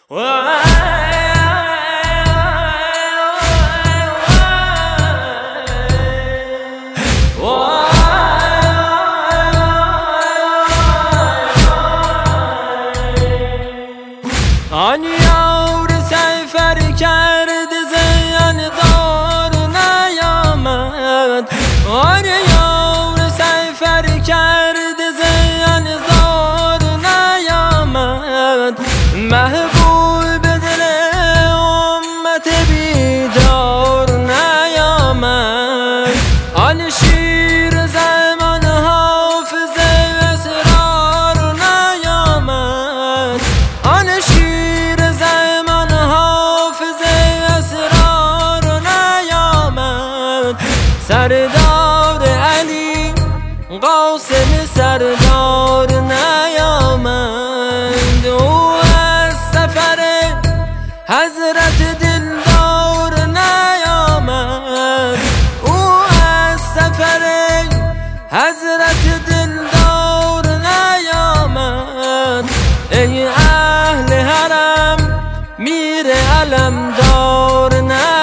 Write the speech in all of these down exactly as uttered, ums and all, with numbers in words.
آن یار سفر کرد زیان زار نیامد، آن یار سفر کرد زیان زار نیامد، محبوب دل امت بیدار نیامد. آن شیر زمان حافظ اسرار نیامد، آن شیر زمان حافظ اسرار نیامد. سردار علی قاسم سردار نیامد، او از سفر حضرت دلدار نیامد، او از سفر حضرت دلدار نیامد. ای اهل حرم میر علمدار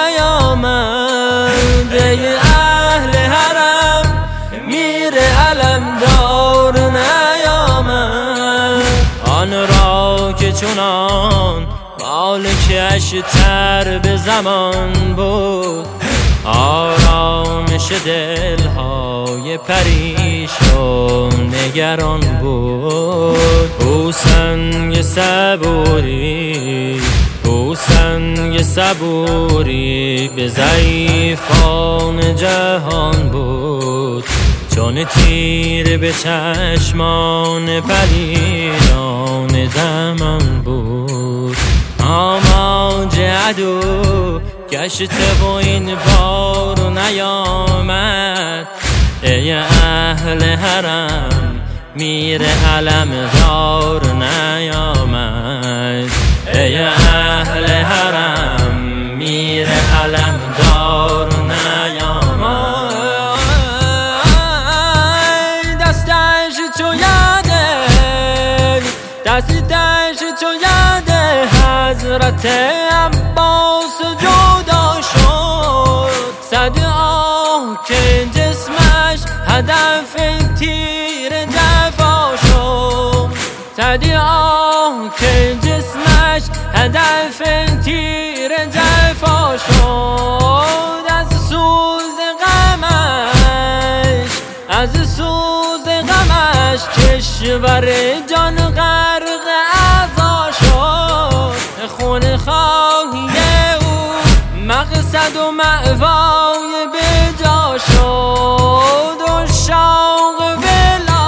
نیامد، ای اهل حرم میر علمدار نیامد. آن را که چنان مالکش تر به زمان بود، آرامش دلهای پریشان نگران بود. او سنگ صبوری، او سنگ صبوری به ضعیفان جهان بود، چون تیر به چشمان پلیدان زمان بود. آماج عدو گشته و این بار نیامد، ای اهل حرم میر علمدار نیامد، ای اهل حرم میر علمدار نیامد. دستش چو یاده، دستش چو یاده حضرت عباس جدا شد. صد آه که جسمش هدف تیر جفا شد، صد آه که جسمش هدف تیر جفا شد. از سوز غمش، از سوز غمش کشور جان غرق عزا شد. خون خواهی او مقصد و مأوای بجا شد. عشاق ولا،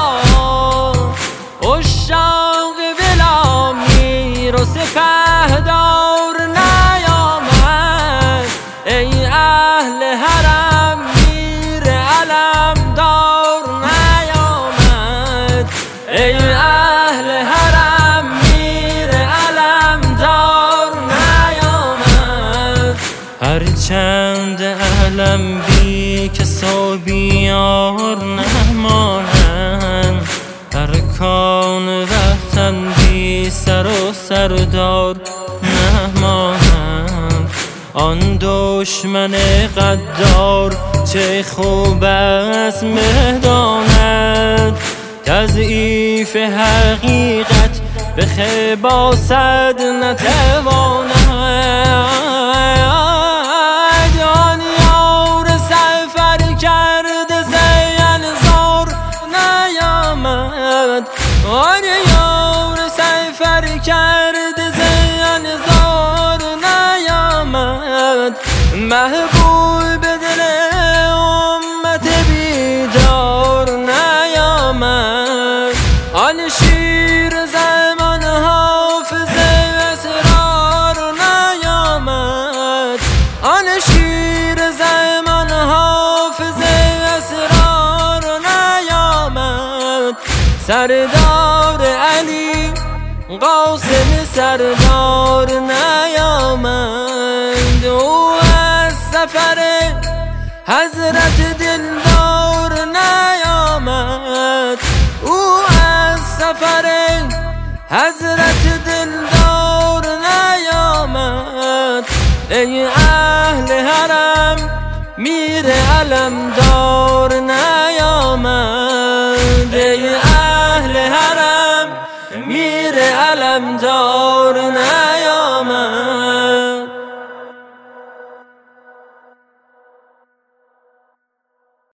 عشاق ولا میر و سپهدار نیامد، ای اهل حرم میر علمدار نیامد، ای اهل حرم میر علمدار نیامد. هرچند علم بی کس و بیار نمانند، ارکان وطن بی سر و سردار نمانند. آن دشمن غدار چه خوب از مهداند، تضعیف حقیقت به خباست نتواند. آن یار سفر کرد زیان زار نیامد، آن یار سفر کرد زیان زار نیامد، محبوب دل امت بیدار نیامد. آن شیر زمان حافظ اسرار نیامد، آن شیر زمان حافظ اسرار نیامد. سردار علی قاسم سردار نیامد، او از سفر حضرت دلدار نیامد، او از سفر حضرت دلدار نیامد. ای اهل حرم میر علمدار نیامد، ای اهل حرم میر علمدار نیامد.